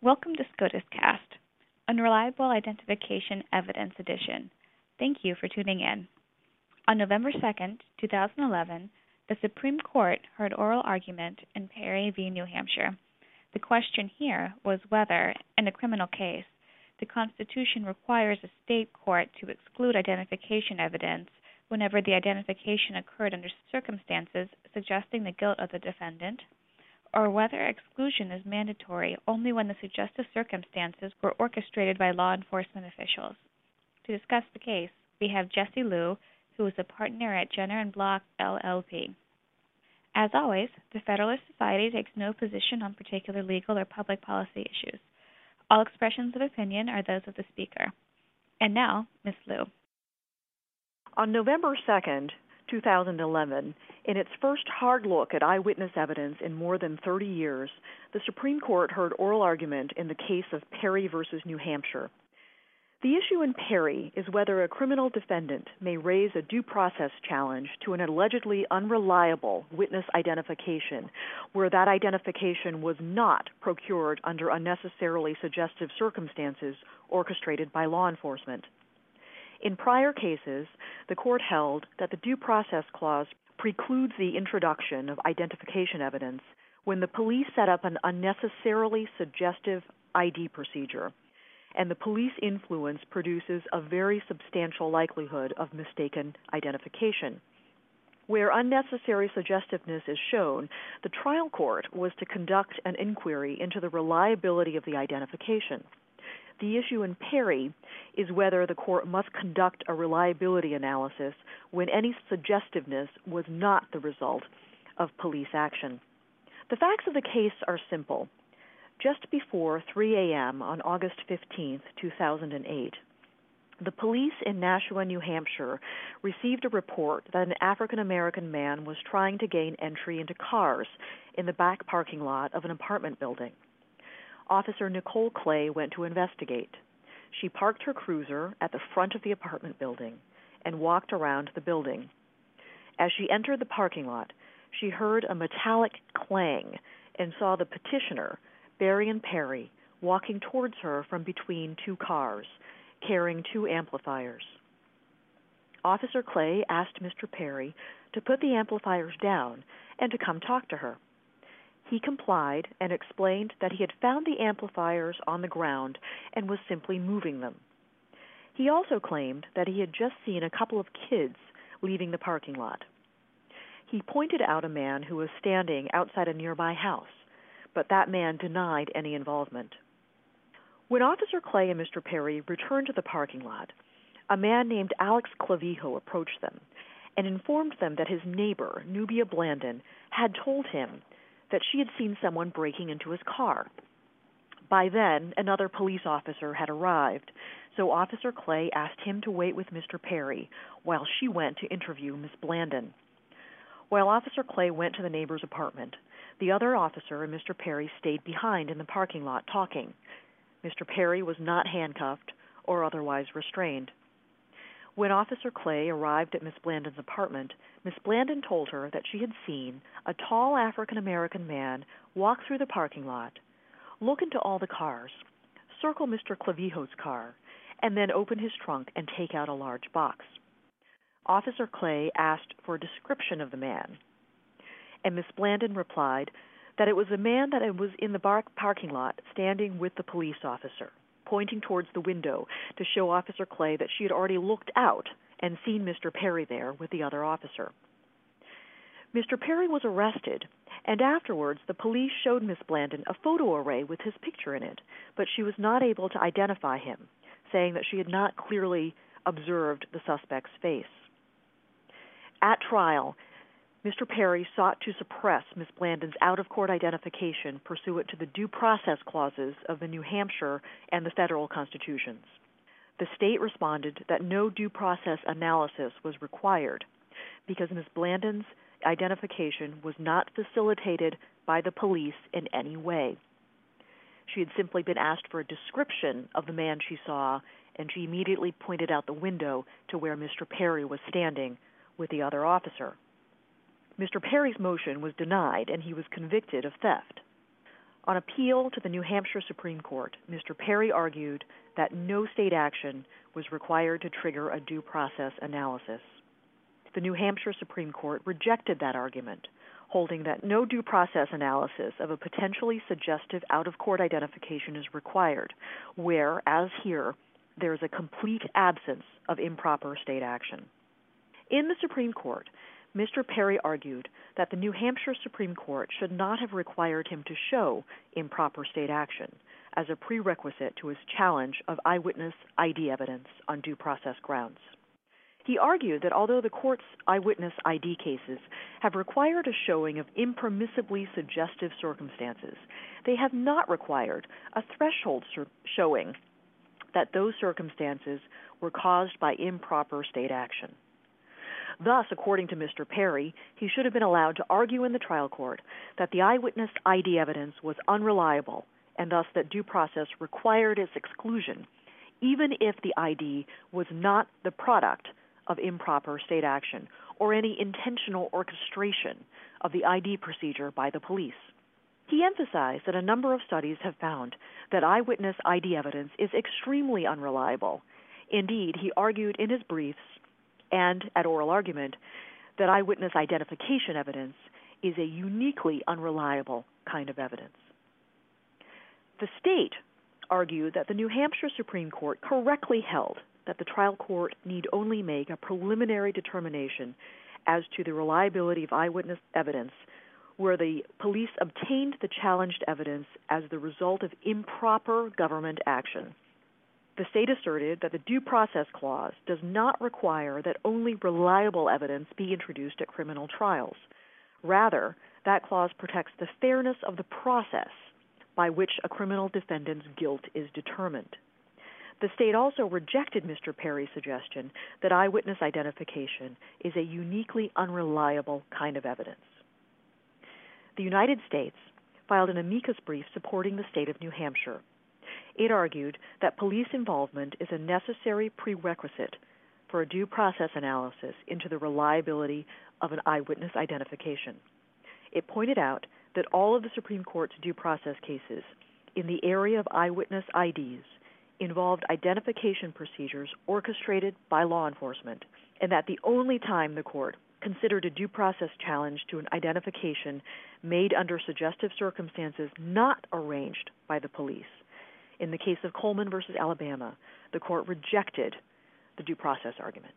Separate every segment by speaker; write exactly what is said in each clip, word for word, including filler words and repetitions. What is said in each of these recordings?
Speaker 1: Welcome to SCOTUScast, Unreliable Identification Evidence Edition. Thank you for tuning in. On November second, two thousand eleven, the Supreme Court heard oral argument in Perry v. New Hampshire. The question here was whether, in a criminal case, the Constitution requires a state court to exclude identification evidence whenever the identification occurred under circumstances suggesting the guilt of the defendant, or whether exclusion is mandatory only when the suggestive circumstances were orchestrated by law enforcement officials. To discuss the case, we have Jesse Liu, who is a partner at Jenner and Block, L L P. As always, the Federalist Society takes no position on particular legal or public policy issues. All expressions of opinion are those of the speaker. And now, Miz Liu.
Speaker 2: On November second, two thousand eleven, in its first hard look at eyewitness evidence in more than thirty years, the Supreme Court heard oral argument in the case of Perry v. New Hampshire. The issue in Perry is whether a criminal defendant may raise a due process challenge to an allegedly unreliable witness identification where that identification was not procured under unnecessarily suggestive circumstances orchestrated by law enforcement. In prior cases, the court held that the Due Process Clause precludes the introduction of identification evidence when the police set up an unnecessarily suggestive I D procedure, and the police influence produces a very substantial likelihood of mistaken identification. Where unnecessary suggestiveness is shown, the trial court was to conduct an inquiry into the reliability of the identification. The issue in Perry is whether the court must conduct a reliability analysis when any suggestiveness was not the result of police action. The facts of the case are simple. Just before three a.m. on August fifteenth, two thousand eight, the police in Nashua, New Hampshire, received a report that an African-American man was trying to gain entry into cars in the back parking lot of an apartment building. Officer Nicole Clay went to investigate. She parked her cruiser at the front of the apartment building and walked around the building. As she entered the parking lot, she heard a metallic clang and saw the petitioner, Barry Perry, walking towards her from between two cars, carrying two amplifiers. Officer Clay asked Mister Perry to put the amplifiers down and to come talk to her. He complied and explained that he had found the amplifiers on the ground and was simply moving them. He also claimed that he had just seen a couple of kids leaving the parking lot. He pointed out a man who was standing outside a nearby house, but that man denied any involvement. When Officer Clay and Mister Perry returned to the parking lot, a man named Alex Clavijo approached them and informed them that his neighbor, Nubia Blandon, had told him that she had seen someone breaking into his car. By then, another police officer had arrived, so Officer Clay asked him to wait with Mister Perry while she went to interview Miss Blandon. While Officer Clay went to the neighbor's apartment, the other officer and Mister Perry stayed behind in the parking lot talking. Mister Perry was not handcuffed or otherwise restrained. When Officer Clay arrived at Miss Blandon's apartment, Miss Blandon told her that she had seen a tall African-American man walk through the parking lot, look into all the cars, circle Mister Clavijo's car, and then open his trunk and take out a large box. Officer Clay asked for a description of the man, and Miss Blandon replied that it was a man that was in the bar- parking lot standing with the police officer, pointing towards the window to show Officer Clay that she had already looked out and seen Mister Perry there with the other officer. Mister Perry was arrested, and afterwards the police showed Miss Blandon a photo array with his picture in it, but she was not able to identify him, saying that she had not clearly observed the suspect's face. At trial, Mister Perry sought to suppress Miss Blandon's out-of-court identification pursuant to the due process clauses of the New Hampshire and the federal constitutions. The state responded that no due process analysis was required because Miss Blandon's identification was not facilitated by the police in any way. She had simply been asked for a description of the man she saw, and she immediately pointed out the window to where Mister Perry was standing with the other officer. Mister Perry's motion was denied, and he was convicted of theft. On appeal to the New Hampshire Supreme Court, Mister Perry argued that no state action was required to trigger a due process analysis. The New Hampshire Supreme Court rejected that argument, holding that no due process analysis of a potentially suggestive out-of-court identification is required, where, as here, there is a complete absence of improper state action. In the Supreme Court, Mister Perry argued that the New Hampshire Supreme Court should not have required him to show improper state action as a prerequisite to his challenge of eyewitness I D evidence on due process grounds. He argued that although the court's eyewitness I D cases have required a showing of impermissibly suggestive circumstances, they have not required a threshold sur- showing that those circumstances were caused by improper state action. Thus, according to Mister Perry, he should have been allowed to argue in the trial court that the eyewitness I D evidence was unreliable and thus that due process required its exclusion, even if the I D was not the product of improper state action or any intentional orchestration of the I D procedure by the police. He emphasized that a number of studies have found that eyewitness I D evidence is extremely unreliable. Indeed, he argued in his briefs and at oral argument that eyewitness identification evidence is a uniquely unreliable kind of evidence. The state argued that the New Hampshire Supreme Court correctly held that the trial court need only make a preliminary determination as to the reliability of eyewitness evidence where the police obtained the challenged evidence as the result of improper government action. The state asserted that the Due Process Clause does not require that only reliable evidence be introduced at criminal trials. Rather, that clause protects the fairness of the process by which a criminal defendant's guilt is determined. The state also rejected Mister Perry's suggestion that eyewitness identification is a uniquely unreliable kind of evidence. The United States filed an amicus brief supporting the state of New Hampshire. It argued that police involvement is a necessary prerequisite for a due process analysis into the reliability of an eyewitness identification. It pointed out that all of the Supreme Court's due process cases in the area of eyewitness I Ds involved identification procedures orchestrated by law enforcement, and that the only time the court considered a due process challenge to an identification made under suggestive circumstances not arranged by the police. In the case of Coleman versus Alabama, the court rejected the due process argument.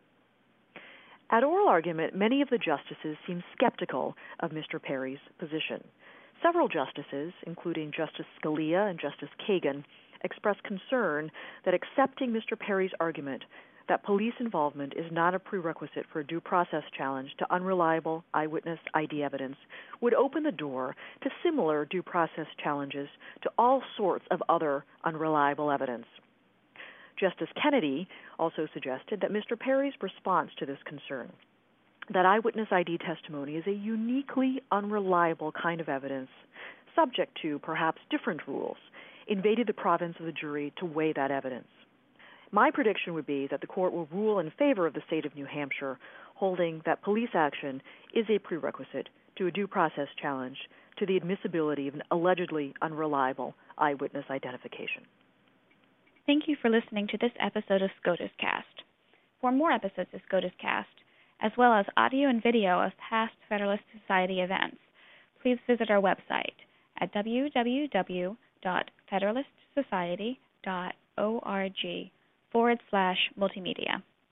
Speaker 2: At oral argument, many of the justices seemed skeptical of Mister Perry's position. Several justices, including Justice Scalia and Justice Kagan, expressed concern that accepting Mister Perry's argument that police involvement is not a prerequisite for a due process challenge to unreliable eyewitness I D evidence would open the door to similar due process challenges to all sorts of other unreliable evidence. Justice Kennedy also suggested that Mister Perry's response to this concern, that eyewitness I D testimony is a uniquely unreliable kind of evidence, subject to perhaps different rules, invaded the province of the jury to weigh that evidence. My prediction would be that the court will rule in favor of the state of New Hampshire, holding that police action is a prerequisite to a due process challenge to the admissibility of an allegedly unreliable eyewitness identification.
Speaker 1: Thank you for listening to this episode of SCOTUS Cast. For more episodes of SCOTUS Cast, as well as audio and video of past Federalist Society events, please visit our website at w w w dot federalist society dot org forward slash multimedia.